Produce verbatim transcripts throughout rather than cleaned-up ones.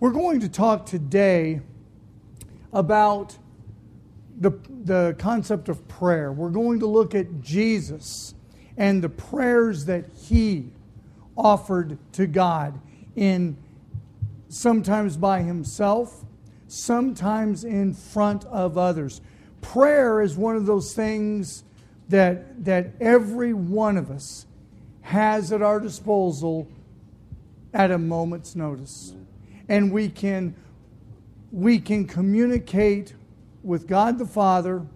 We're going to talk today about the, the concept of prayer. We're going to look at Jesus and the prayers that He offered to God, in sometimes by Himself, sometimes in front of others. Prayer is one of those things that, that every one of us has at our disposal at a moment's notice. And we can, we can communicate with God the Father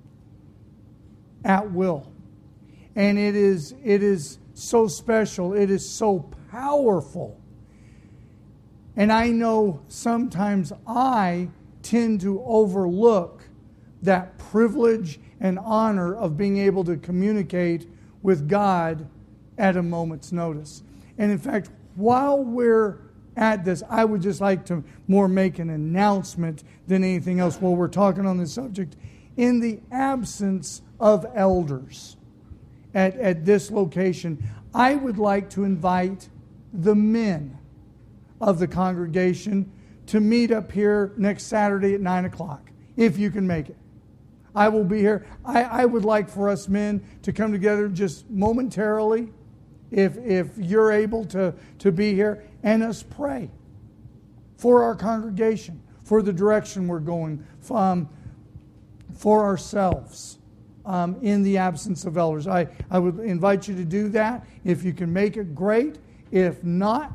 at will. And it is, it is so special. It is so powerful. And I know sometimes I tend to overlook that privilege and honor of being able to communicate with God at a moment's notice. And in fact, while we're at this, I would just like to more make an announcement than anything else while we're talking on this subject. In the absence of elders at, at this location, I would like to invite the men of the congregation to meet up here next Saturday at nine o'clock, if you can make it. I will be here. I, I would like for us men to come together just momentarily, if if you're able to, to be here, and us pray for our congregation, for the direction we're going, um, for ourselves, um, in the absence of elders. I, I would invite you to do that. If you can make it, great. If not,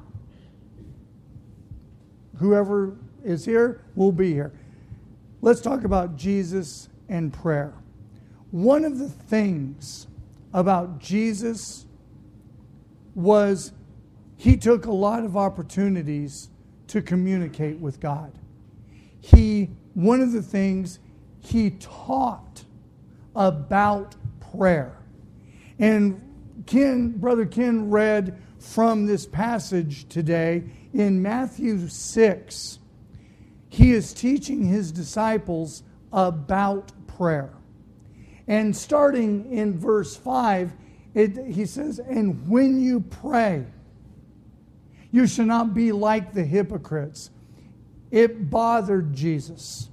whoever is here will be here. Let's talk about Jesus and prayer. One of the things about Jesus was He took a lot of opportunities to communicate with God. He, one of the things, He taught about prayer. And Ken, Brother Ken read from this passage today in Matthew six. He is teaching His disciples about prayer. And starting in verse five, it, he says, "And when you pray, you shall not be like the hypocrites." It bothered Jesus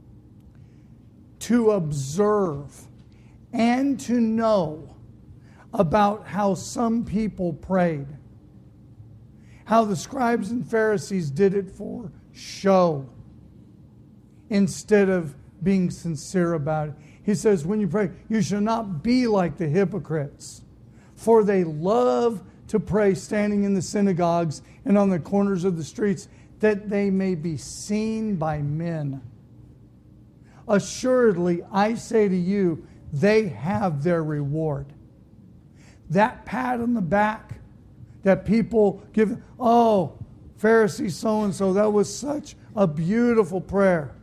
to observe and to know about how some people prayed. How the scribes and Pharisees did it for show instead of being sincere about it. He says, when you pray, you shall not be like the hypocrites, for they love to pray standing in the synagogues and on the corners of the streets, that they may be seen by men. Assuredly, I say to you, they have their reward. That pat on the back that people give, oh, Pharisee so-and-so, that was such a beautiful prayer.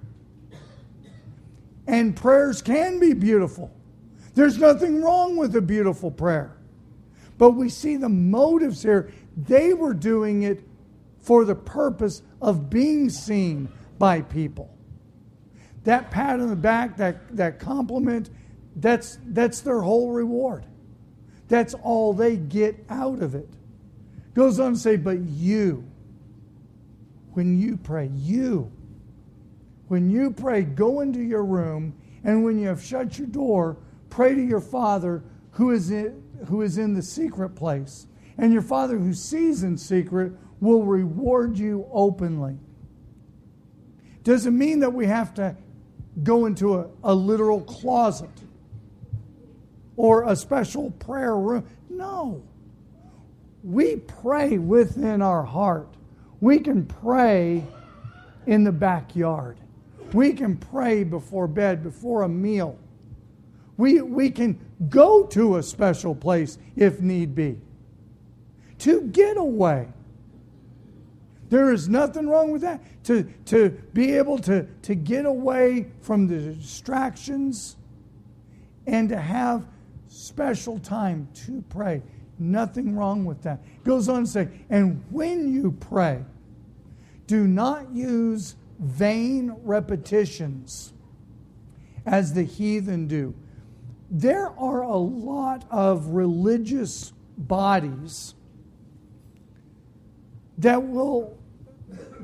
And prayers can be beautiful. There's nothing wrong with a beautiful prayer. But we see the motives here. They were doing it for the purpose of being seen by people. That pat on the back, that, that compliment, that's, that's their whole reward. That's all they get out of it. Goes on to say, but you, when you pray, you, when you pray, go into your room, and when you have shut your door, pray to your Father who is in, who is in the secret place. And your Father who sees in secret will reward you openly. Doesn't mean that we have to go into a, a literal closet or a special prayer room. No. We pray within our heart. We can pray in the backyard. We can pray before bed, before a meal. We, we can go to a special place if need be. To get away. There is nothing wrong with that. To, to be able to, to get away from the distractions and to have special time to pray. Nothing wrong with that. It goes on to say, and when you pray, do not use vain repetitions as the heathen do. There are a lot of religious bodies that will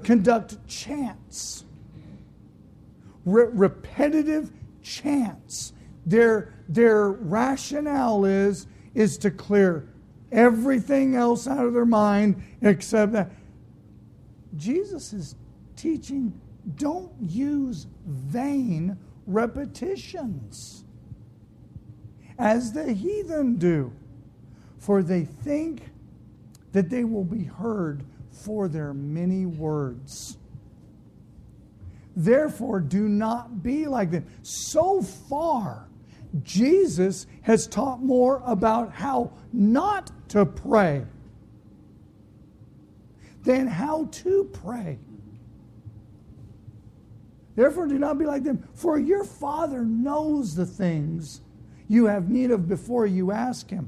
conduct chants. Re- repetitive chants. Their, their rationale is, is to clear everything else out of their mind except that. Jesus is teaching, don't use vain repetitions as the heathen do, for they think that they will be heard for their many words. Therefore, do not be like them. So far, Jesus has taught more about how not to pray than how to pray. Therefore, do not be like them, for your Father knows the things you have need of before you ask Him.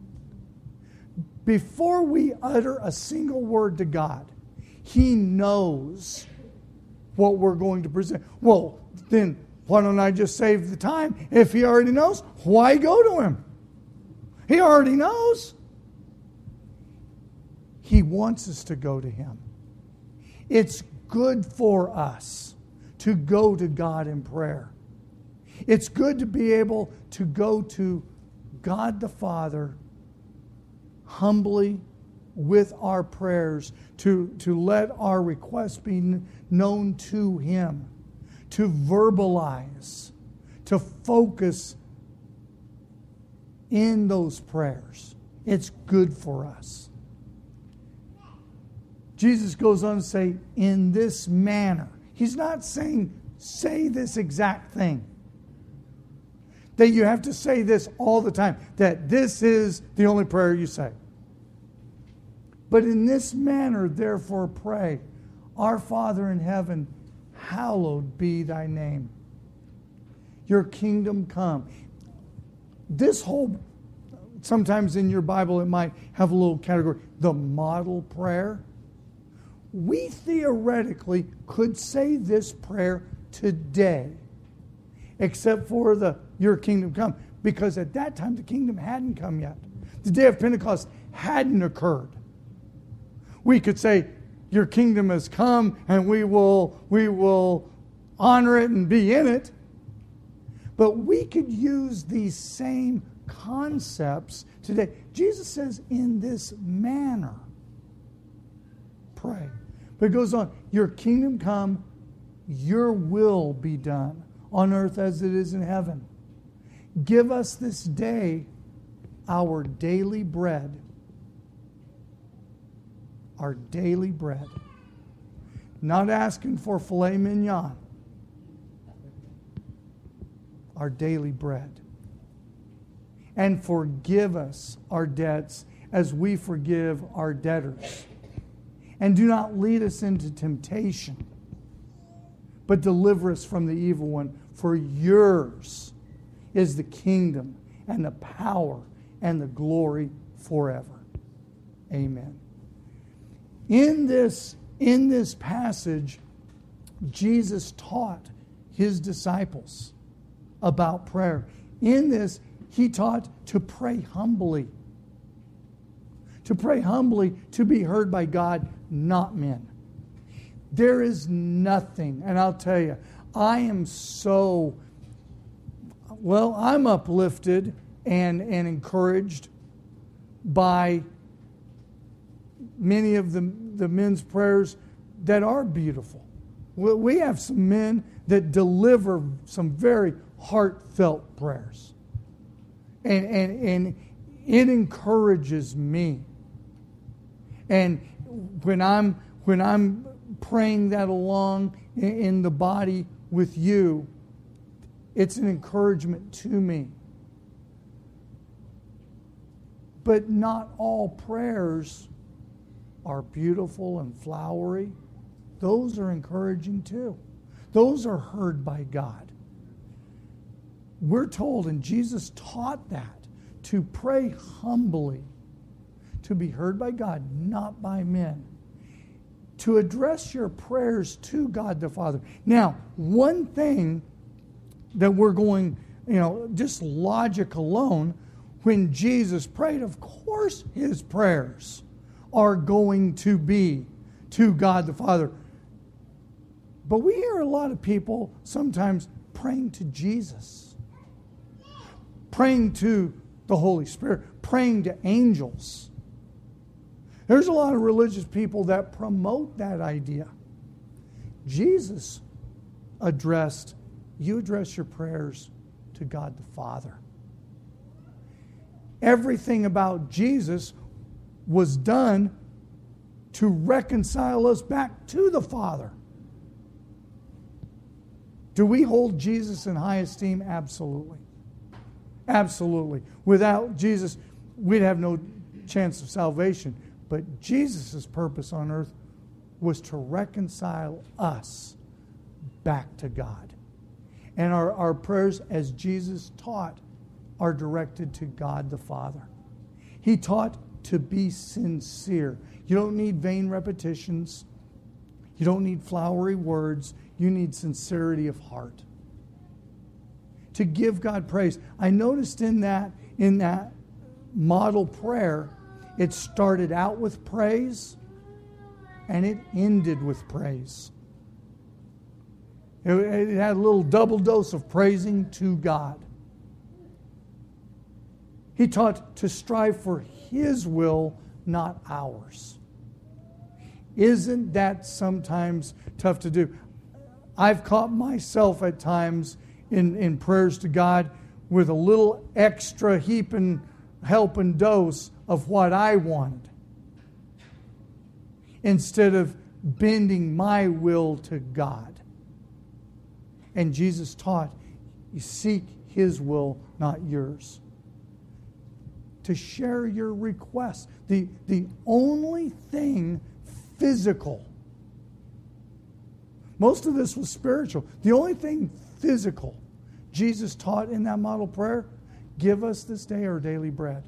Before we utter a single word to God, He knows what we're going to present. Well, then why don't I just save the time? If He already knows, why go to Him? He already knows. He wants us to go to Him. It's good for us to go to God in prayer. It's good to be able to go to God the Father humbly with our prayers, to, to let our requests be known to Him, to verbalize, to focus in those prayers. It's good for us. Jesus goes on to say, in this manner. He's not saying, say this exact thing. That you have to say this all the time. That this is the only prayer you say. But in this manner, therefore, pray, Our Father in heaven, hallowed be thy name. Your kingdom come. This whole, sometimes in your Bible it might have a little category, the model prayer. We theoretically could say this prayer today, except for the your kingdom come, because at that time the kingdom hadn't come yet. The day of Pentecost hadn't occurred. We could say, your kingdom has come and we will, we will honor it and be in it. But we could use these same concepts today. Jesus says, in this manner, pray. But it goes on, your kingdom come, your will be done on earth as it is in heaven. Give us this day our daily bread. Our daily bread. Not asking for filet mignon. Our daily bread. And forgive us our debts as we forgive our debtors. And do not lead us into temptation, but deliver us from the evil one. For yours is the kingdom and the power and the glory forever. Amen. In this, in this passage, Jesus taught His disciples about prayer. In this, He taught to pray humbly. To pray humbly, to be heard by God, not men. There is nothing, and I'll tell you, I am so, well, I'm uplifted and, and encouraged by many of the, the men's prayers that are beautiful. We have some men that deliver some very heartfelt prayers. And, and, and it encourages me. And when I'm when I'm praying that along in the body with you, it's an encouragement to me. But not all prayers are beautiful and flowery. Those are encouraging too. Those are heard by God. We're told, and Jesus taught that, to pray humbly, to be heard by God, not by men. To address your prayers to God the Father. Now, one thing that we're going, you know, just logic alone, when Jesus prayed, of course His prayers are going to be to God the Father. But we hear a lot of people sometimes praying to Jesus, praying to the Holy Spirit, praying to angels. There's a lot of religious people that promote that idea. Jesus addressed, you address your prayers to God the Father. Everything about Jesus was done to reconcile us back to the Father. Do we hold Jesus in high esteem? Absolutely. Absolutely. Without Jesus, we'd have no chance of salvation. But Jesus' purpose on earth was to reconcile us back to God. And our, our prayers, as Jesus taught, are directed to God the Father. He taught to be sincere. You don't need vain repetitions. You don't need flowery words. You need sincerity of heart. To give God praise. I noticed in that, in that model prayer, it started out with praise and it ended with praise. It, it had a little double dose of praising to God. He taught to strive for His will, not ours. Isn't that sometimes tough to do? I've caught myself at times in, in prayers to God with a little extra heaping, helping dose of what I wanted, instead of bending my will to God. And Jesus taught, you seek His will, not yours. To share your requests. The, the only thing physical. Most of this was spiritual. The only thing physical Jesus taught in that model prayer, give us this day our daily bread.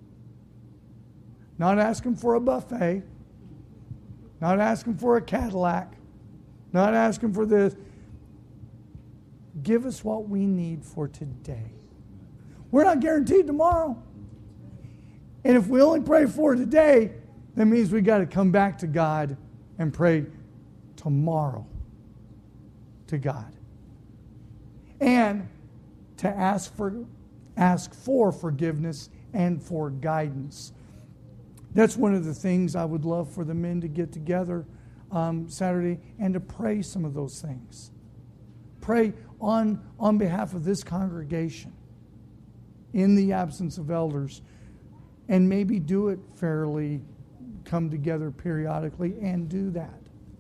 Not asking for a buffet. Not asking for a Cadillac. Not asking for this. Give us what we need for today. We're not guaranteed tomorrow. And if we only pray for today, that means we got to come back to God and pray tomorrow to God. And to ask for ask for forgiveness and for guidance. That's one of the things I would love for the men to get together um, Saturday and to pray some of those things. Pray on, on behalf of this congregation in the absence of elders, and maybe do it fairly, come together periodically and do that.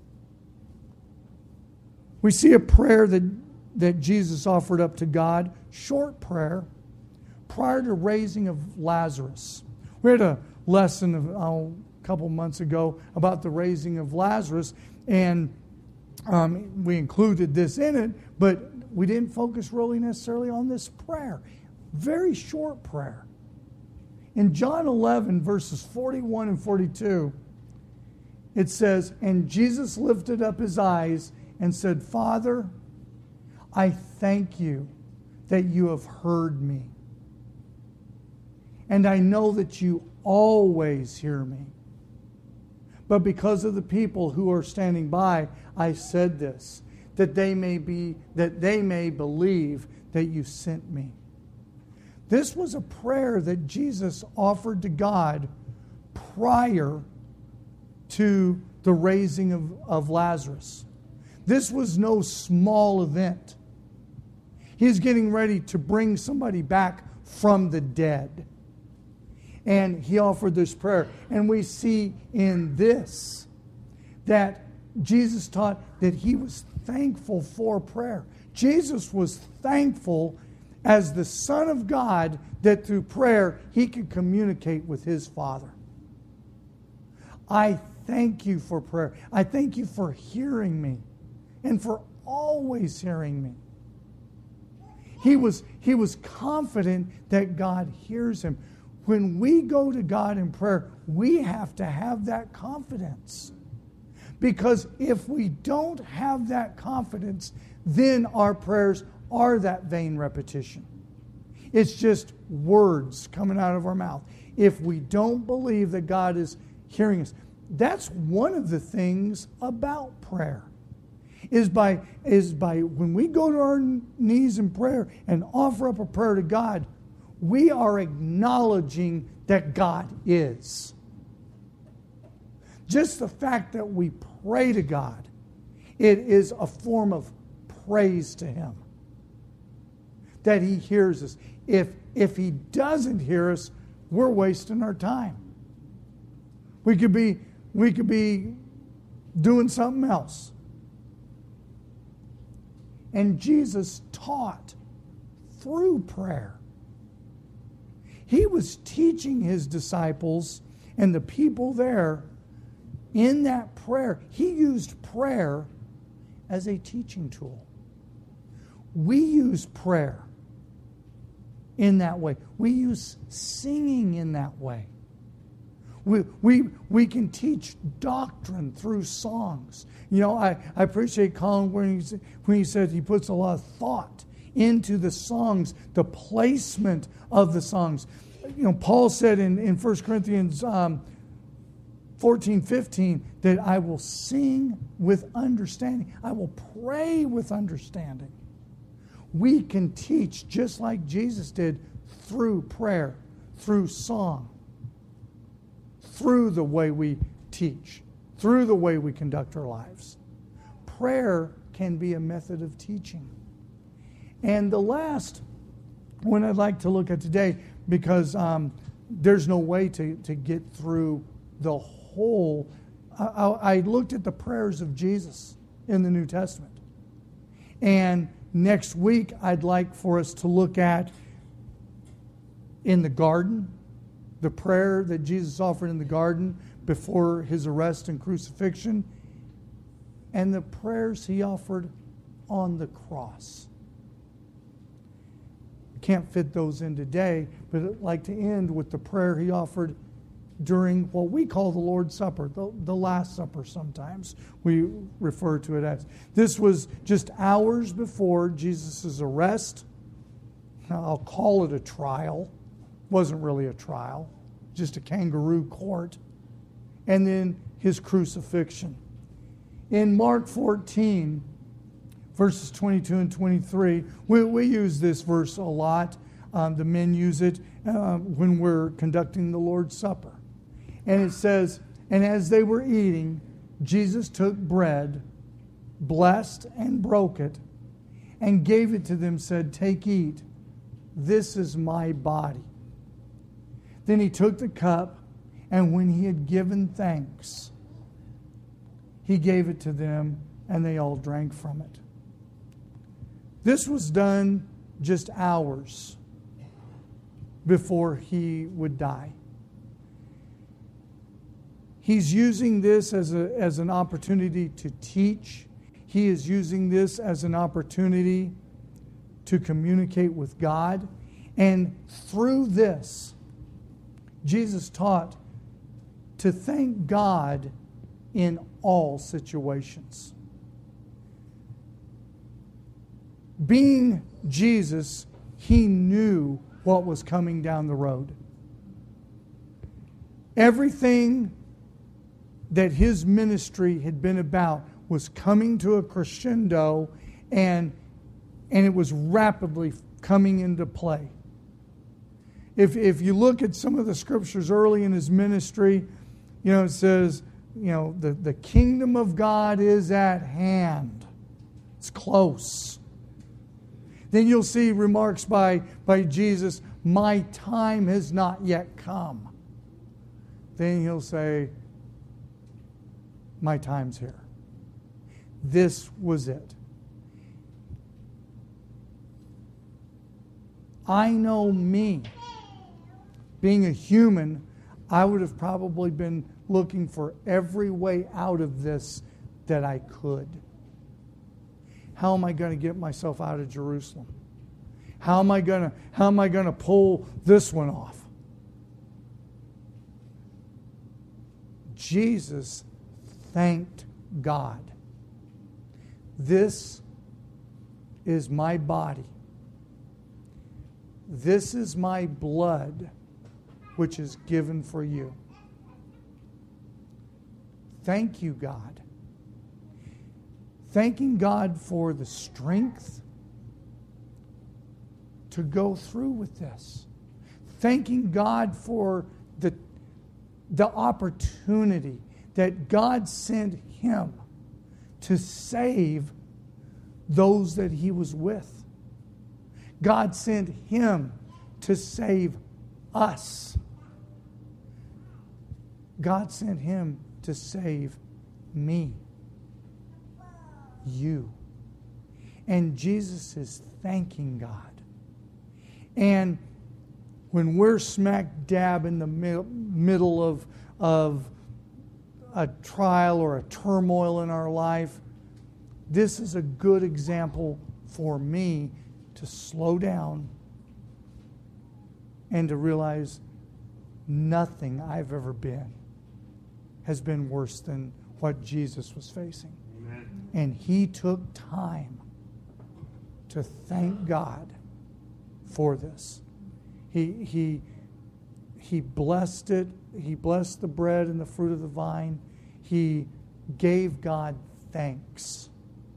We see a prayer that, that Jesus offered up to God, short prayer, prior to raising of Lazarus. We had a lesson of, oh, a couple months ago about the raising of Lazarus, and um, we included this in it, but we didn't focus really necessarily on this prayer. Very short prayer. In John eleven, verses forty-one and forty-two, it says, and Jesus lifted up His eyes and said, Father, I thank You that You have heard me. And I know that You always hear me. But because of the people who are standing by, I said this, that they may be, that they may believe that You sent me. This was a prayer that Jesus offered to God prior to the raising of, of Lazarus. This was no small event. He's getting ready to bring somebody back from the dead. And He offered this prayer. And we see in this that Jesus taught that He was thankful for prayer. Jesus was thankful as the Son of God that through prayer He could communicate with His Father. I thank You for prayer. I thank You for hearing me and for always hearing me. He was, he was confident that God hears him. When we go to God in prayer, we have to have that confidence. Because if we don't have that confidence, then our prayers are that vain repetition. It's just words coming out of our mouth. If we don't believe that God is hearing us, that's one of the things about prayer. is by, is by when we go to our knees in prayer and offer up a prayer to God, we are acknowledging that God is. Just the fact that we pray to God, it is a form of praise to Him. That He hears us. If, if He doesn't hear us, we're wasting our time. We could be, we could be doing something else. And Jesus taught through prayer. He was teaching His disciples and the people there in that prayer. He used prayer as a teaching tool. We use prayer in that way. We use singing in that way. We, we, we can teach doctrine through songs. You know, I, I appreciate Colin when he, when he said he puts a lot of thought into the songs, the placement of the songs. You know, Paul said in, in First Corinthians um, fourteen, fifteen that I will sing with understanding. I will pray with understanding. We can teach just like Jesus did through prayer, through song, through the way we teach, through the way we conduct our lives. Prayer can be a method of teaching. And the last one I'd like to look at today, because um, there's no way to, to get through the whole. I, I looked at the prayers of Jesus in the New Testament. And next week, I'd like for us to look at in the garden, the prayer that Jesus offered in the garden before His arrest and crucifixion, and the prayers He offered on the cross. Can't fit those in today, but I'd like to end with the prayer He offered during what we call the Lord's Supper, the, the Last Supper sometimes we refer to it as. This was just hours before Jesus' arrest. Now, I'll call it a trial. It wasn't really a trial, just a kangaroo court. And then His crucifixion. In Mark fourteen, verses twenty-two and twenty-three, we, we use this verse a lot. Um, the men use it uh, when we're conducting the Lord's Supper. And it says, and as they were eating, Jesus took bread, blessed and broke it, and gave it to them, said, take, eat. This is my body. Then He took the cup, and when He had given thanks, He gave it to them, and they all drank from it. This was done just hours before He would die. He's using this as, a, as an opportunity to teach. He is using this as an opportunity to communicate with God. And through this, Jesus taught to thank God in all situations. Being Jesus, He knew what was coming down the road. Everything that His ministry had been about was coming to a crescendo, and, and it was rapidly coming into play. If, if you look at some of the scriptures early in His ministry, you know, it says, you know, the, the kingdom of God is at hand. It's close. Then you'll see remarks by, by Jesus, my time has not yet come. Then He'll say, my time's here. This was it. I know me. Being a human, I would have probably been looking for every way out of this that I could. How am I going to get myself out of Jerusalem? How am I going to, how am I going to pull this one off? Jesus thanked God. This is my body. This is my blood, which is given for you. Thank you, God. thanking God for the strength to go through with this. Thanking God for the, the opportunity that God sent him to save those that he was with. God sent him to save us. God sent him to save me, you. And Jesus is thanking God. And when we're smack dab in the mi- middle of, of a trial or a turmoil in our life, this is a good example for me to slow down and to realize nothing I've ever been has been worse than what Jesus was facing. Amen. And he took time to thank God for this. He, he, he blessed it. He blessed the bread and the fruit of the vine. He gave God thanks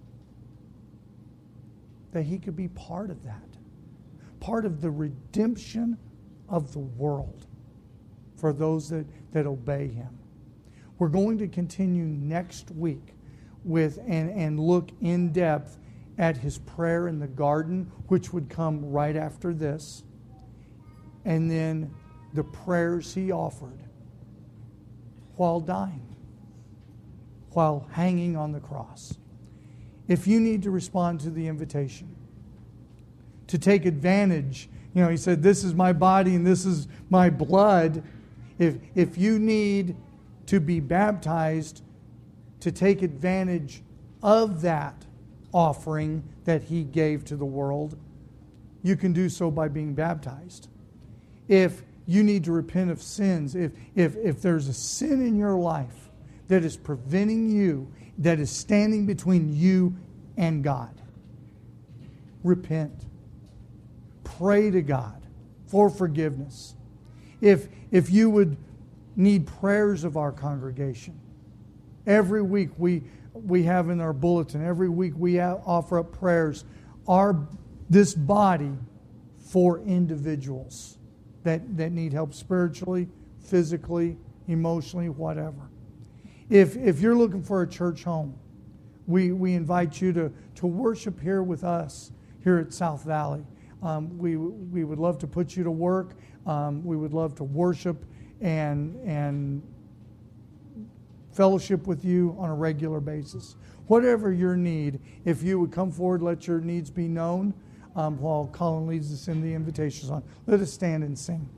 that he could be part of that. Part of the redemption of the world for those that, that obey him. We're going to continue next week with and, and look in depth at his prayer in the garden, which would come right after this. And then the prayers he offered while dying, while hanging on the cross. If you need to respond to the invitation, to take advantage, you know, he said, this is my body and this is my blood. If, if you need to be baptized, to take advantage of that offering that he gave to the world, you can do so by being baptized. If you need to repent of sins, if, if, if there's a sin in your life that is preventing you, that is standing between you and God, repent. Pray to God for forgiveness. If, if you would need prayers of our congregation, every week we, we have in our bulletin, every week we offer up prayers, our, this body for individuals that, that need help spiritually, physically, emotionally, whatever. If, if you're looking for a church home, we, we invite you to, to worship here with us here at South Valley. Um, we, we would love to put you to work. Um, we would love to worship and, and fellowship with you on a regular basis. Whatever your need, if you would come forward, let your needs be known um, while Colin leads us in the invitation song. Let us stand and sing.